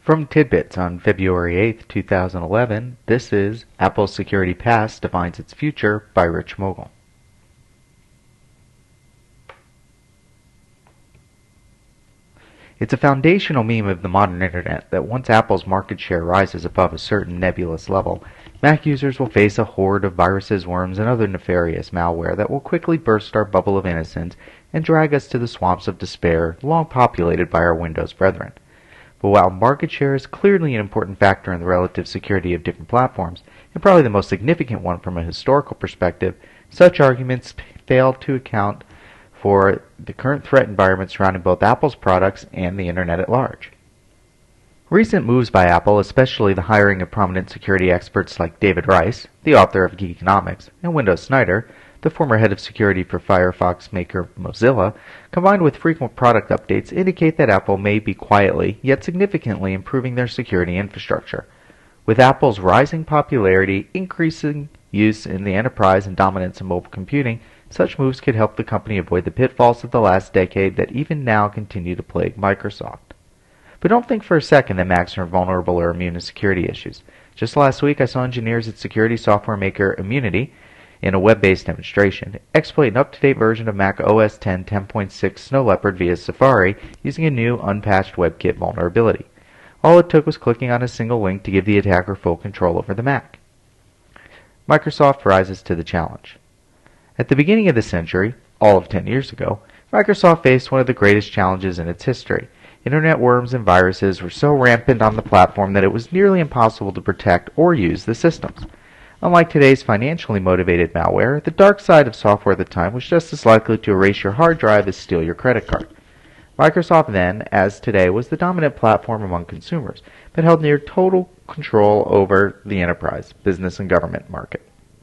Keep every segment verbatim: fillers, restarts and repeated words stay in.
From Tidbits on February eighth, two thousand eleven, this is Apple's Security Past Defines Its Future by Rich Mogul. It's a foundational meme of the modern internet that once Apple's market share rises above a certain nebulous level, Mac users will face a horde of viruses, worms, and other nefarious malware that will quickly burst our bubble of innocence and drag us to the swamps of despair long populated by our Windows brethren. But while market share is clearly an important factor in the relative security of different platforms, and probably the most significant one from a historical perspective, such arguments fail to account for the current threat environment surrounding both Apple's products and the Internet at large. Recent moves by Apple, especially the hiring of prominent security experts like David Rice, the author of Geekonomics, and Wendell Snyder, the former head of security for Firefox maker Mozilla, combined with frequent product updates, indicate that Apple may be quietly, yet significantly improving their security infrastructure. With Apple's rising popularity, increasing use in the enterprise, and dominance in mobile computing, such moves could help the company avoid the pitfalls of the last decade that even now continue to plague Microsoft. But don't think for a second that Macs are vulnerable or immune to security issues. Just last week I saw engineers at security software maker Immunity, in a web-based demonstration, exploit an up-to-date version of Mac O S X ten point six Snow Leopard via Safari using a new unpatched WebKit vulnerability. All it took was clicking on a single link to give the attacker full control over the Mac. Microsoft rises to the challenge. At the beginning of the century, all of ten years ago, Microsoft faced one of the greatest challenges in its history. Internet worms and viruses were so rampant on the platform that it was nearly impossible to protect or use the systems. Unlike today's financially motivated malware, the dark side of software at the time was just as likely to erase your hard drive as steal your credit card. Microsoft then, as today, was the dominant platform among consumers, but held near total control over the enterprise, business, and government market.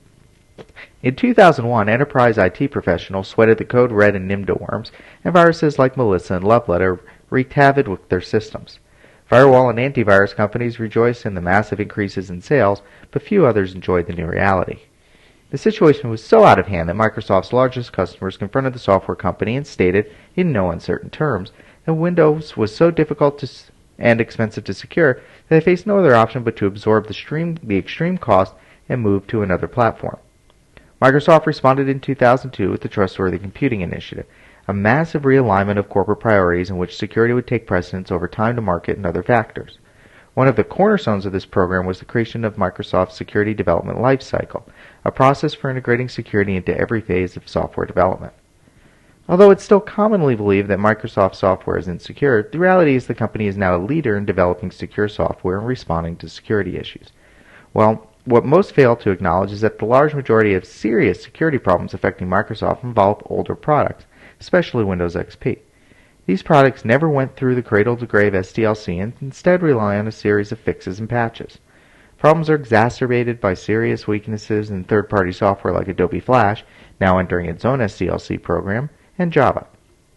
In two thousand one, enterprise I T professionals sweated the Code Red and Nimda worms, and viruses like Melissa and Loveletter wreaked havoc with their systems. Firewall and antivirus companies rejoiced in the massive increases in sales, but few others enjoyed the new reality. The situation was so out of hand that Microsoft's largest customers confronted the software company and stated, in no uncertain terms, that Windows was so difficult to s and expensive to secure that they faced no other option but to absorb the, stream, the extreme cost and move to another platform. Microsoft responded in two thousand two with the Trustworthy Computing Initiative, a massive realignment of corporate priorities in which security would take precedence over time to market and other factors. One of the cornerstones of this program was the creation of Microsoft's Security Development Lifecycle, a process for integrating security into every phase of software development. Although it's still commonly believed that Microsoft software is insecure, the reality is the company is now a leader in developing secure software and responding to security issues. Well, what most fail to acknowledge is that the large majority of serious security problems affecting Microsoft involve older products, especially Windows X P. These products never went through the cradle-to-grave S D L C and instead rely on a series of fixes and patches. Problems are exacerbated by serious weaknesses in third-party software like Adobe Flash, now entering its own S D L C program, and Java.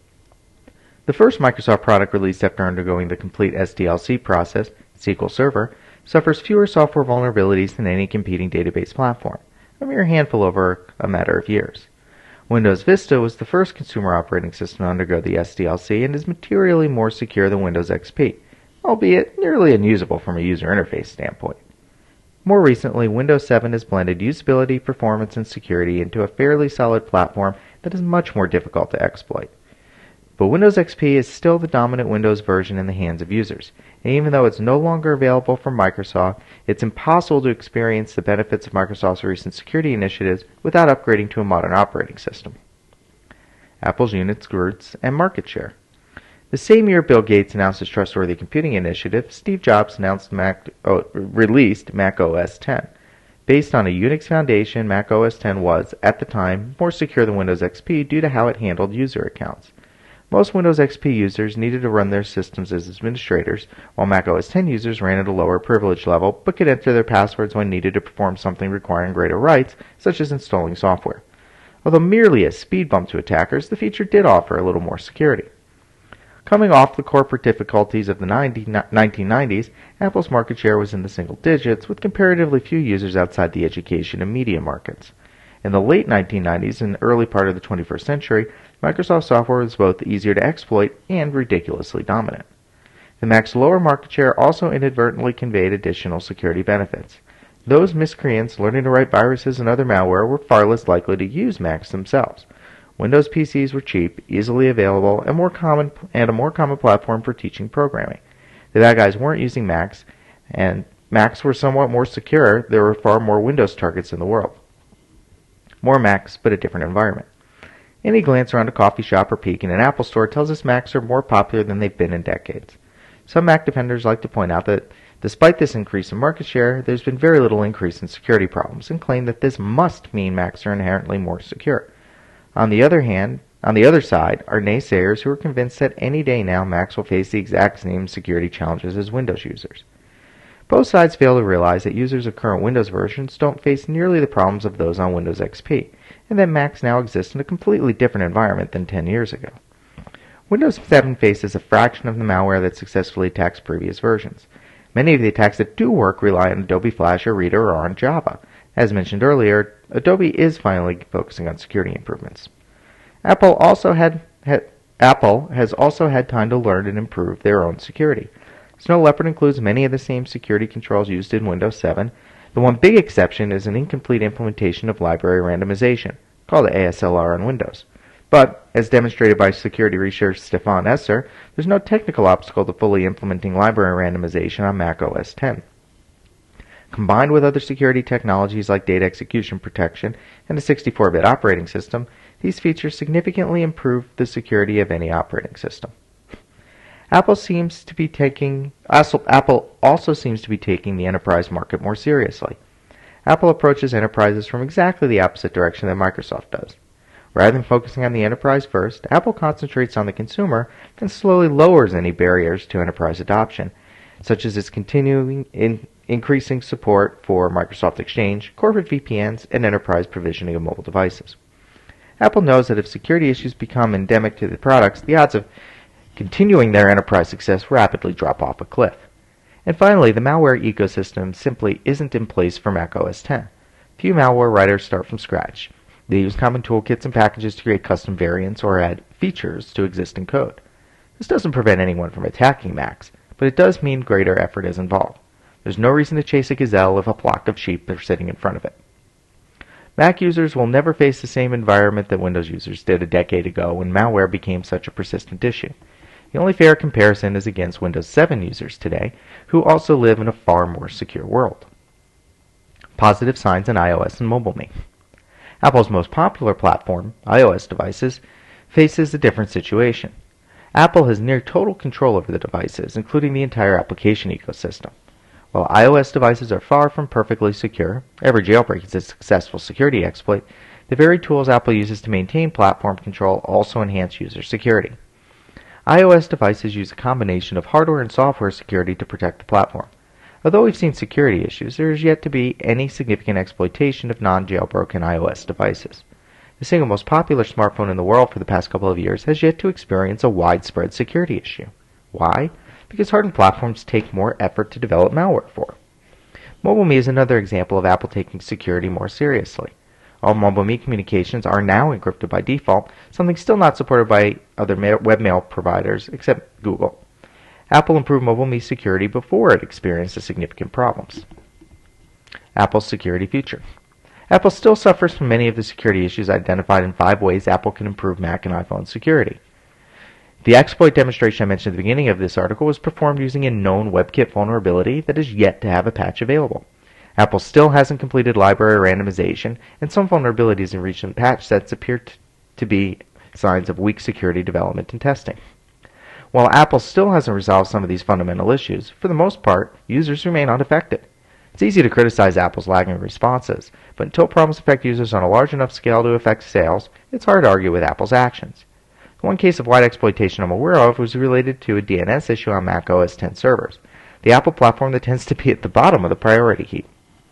The first Microsoft product released after undergoing the complete S D L C process, S Q L Server, suffers fewer software vulnerabilities than any competing database platform, a mere handful over a matter of years. Windows Vista was the first consumer operating system to undergo the S D L C and is materially more secure than Windows X P, albeit nearly unusable from a user interface standpoint. More recently, Windows seven has blended usability, performance, and security into a fairly solid platform that is much more difficult to exploit. But Windows X P is still the dominant Windows version in the hands of users, and even though it's no longer available from Microsoft, it's impossible to experience the benefits of Microsoft's recent security initiatives without upgrading to a modern operating system. Apple's units, roots, and market share. The same year Bill Gates announced his Trustworthy Computing Initiative, Steve Jobs announced Mac, oh, released Mac O S X. Based on a Unix foundation, Mac O S X was, at the time, more secure than Windows X P due to how it handled user accounts. Most Windows X P users needed to run their systems as administrators, while Mac O S X users ran at a lower privilege level, but could enter their passwords when needed to perform something requiring greater rights, such as installing software. Although merely a speed bump to attackers, the feature did offer a little more security. Coming off the corporate difficulties of the nineteen nineties, Apple's market share was in the single digits, with comparatively few users outside the education and media markets. In the late nineteen nineties and early part of the twenty-first century, Microsoft software was both easier to exploit and ridiculously dominant. The Mac's lower market share also inadvertently conveyed additional security benefits. Those miscreants learning to write viruses and other malware were far less likely to use Macs themselves. Windows P Cs were cheap, easily available, and more common and a more common platform for teaching programming. The bad guys weren't using Macs, and Macs were somewhat more secure. There were far more Windows targets in the world. More Macs, but a different environment. Any glance around a coffee shop or peek in an Apple store tells us Macs are more popular than they've been in decades. Some Mac defenders like to point out that despite this increase in market share, there's been very little increase in security problems, and claim that this must mean Macs are inherently more secure. On the other hand, on the other side are naysayers who are convinced that any day now Macs will face the exact same security challenges as Windows users. Both sides fail to realize that users of current Windows versions don't face nearly the problems of those on Windows X P, and that Macs now exist in a completely different environment than ten years ago. Windows seven faces a fraction of the malware that successfully attacks previous versions. Many of the attacks that do work rely on Adobe Flash or Reader or on Java. As mentioned earlier, Adobe is finally focusing on security improvements. Apple also had, had Apple has also had time to learn and improve their own security. Snow Leopard includes many of the same security controls used in Windows seven. The one big exception is an incomplete implementation of library randomization, called A S L R on Windows. But, as demonstrated by security researcher Stefan Esser, there's no technical obstacle to fully implementing library randomization on Mac O S ten. Combined with other security technologies like data execution protection and a sixty-four bit operating system, these features significantly improve the security of any operating system. Apple seems to be taking also, Apple also seems to be taking the enterprise market more seriously. Apple approaches enterprises from exactly the opposite direction that Microsoft does. Rather than focusing on the enterprise first, Apple concentrates on the consumer and slowly lowers any barriers to enterprise adoption, such as its continuing in increasing support for Microsoft Exchange, corporate V P Ns, and enterprise provisioning of mobile devices. Apple knows that if security issues become endemic to the products, the odds of continuing their enterprise success rapidly drop off a cliff. And finally, the malware ecosystem simply isn't in place for Mac O S ten. Few malware writers start from scratch. They use common toolkits and packages to create custom variants or add features to existing code. This doesn't prevent anyone from attacking Macs, but it does mean greater effort is involved. There's no reason to chase a gazelle if a flock of sheep are sitting in front of it. Mac users will never face the same environment that Windows users did a decade ago when malware became such a persistent issue. The only fair comparison is against Windows seven users today, who also live in a far more secure world. Positive signs in iOS and MobileMe. Apple's most popular platform, iOS devices, faces a different situation. Apple has near total control over the devices, including the entire application ecosystem. While iOS devices are far from perfectly secure, every jailbreak is a successful security exploit, the very tools Apple uses to maintain platform control also enhance user security. iOS devices use a combination of hardware and software security to protect the platform. Although we've seen security issues, there is yet to be any significant exploitation of non-jailbroken iOS devices. The single most popular smartphone in the world for the past couple of years has yet to experience a widespread security issue. Why? Because hardened platforms take more effort to develop malware for. MobileMe is another example of Apple taking security more seriously. All MobileMe communications are now encrypted by default, something still not supported by other webmail providers except Google. Apple improved MobileMe security before it experienced the significant problems. Apple's security future. Apple still suffers from many of the security issues identified in five ways Apple can improve Mac and iPhone security. The exploit demonstration I mentioned at the beginning of this article was performed using a known WebKit vulnerability that is yet to have a patch available. Apple still hasn't completed library randomization, and some vulnerabilities in recent patch sets appear t- to be signs of weak security development and testing. While Apple still hasn't resolved some of these fundamental issues, for the most part, users remain unaffected. It's easy to criticize Apple's lagging responses, but until problems affect users on a large enough scale to affect sales, it's hard to argue with Apple's actions. The one case of wide exploitation I'm aware of was related to a D N S issue on Mac O S ten servers, the Apple platform that tends to be at the bottom of the priority heap.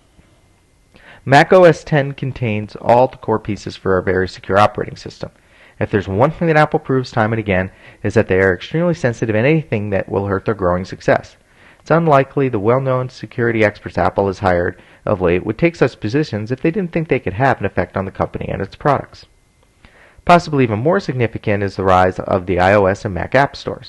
Mac O S ten contains all the core pieces for a very secure operating system. If there's one thing that Apple proves time and again, is that they are extremely sensitive to anything that will hurt their growing success. It's unlikely the well-known security experts Apple has hired of late would take such positions if they didn't think they could have an effect on the company and its products. Possibly even more significant is the rise of the iOS and Mac app stores.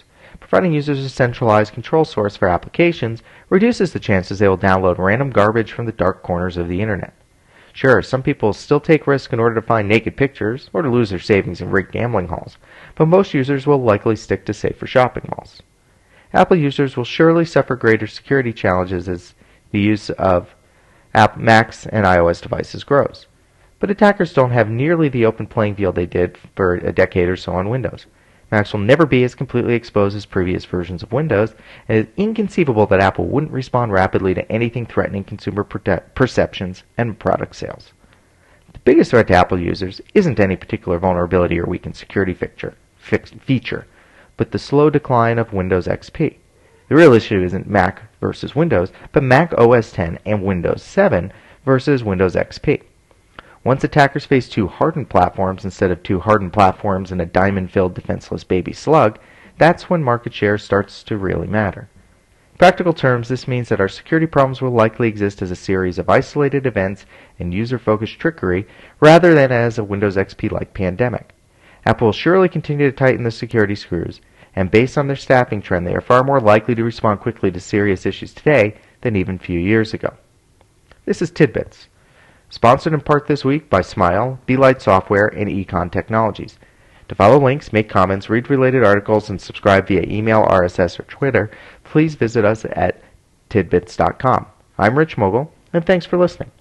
Providing users a centralized control source for applications reduces the chances they will download random garbage from the dark corners of the internet. Sure, some people still take risks in order to find naked pictures or to lose their savings in rigged gambling halls, but most users will likely stick to safer shopping malls. Apple users will surely suffer greater security challenges as the use of Macs and iOS devices grows. But attackers don't have nearly the open playing field they did for a decade or so on Windows. Macs will never be as completely exposed as previous versions of Windows, and it is inconceivable that Apple wouldn't respond rapidly to anything threatening consumer perceptions and product sales. The biggest threat to Apple users isn't any particular vulnerability or weakened security feature, feature, but the slow decline of Windows X P. The real issue isn't Mac versus Windows, but Mac O S ten and Windows seven versus Windows X P. Once attackers face two hardened platforms instead of two hardened platforms and a diamond-filled defenseless baby slug, that's when market share starts to really matter. In practical terms, this means that our security problems will likely exist as a series of isolated events and user-focused trickery rather than as a Windows X P-like pandemic. Apple will surely continue to tighten the security screws, and based on their staffing trend, they are far more likely to respond quickly to serious issues today than even a few years ago. This is Tidbits, sponsored in part this week by Smile, Beelight Software, and Econ Technologies. To follow links, make comments, read related articles, and subscribe via email, R S S, or Twitter, please visit us at tidbits dot com. I'm Rich Mogul, and thanks for listening.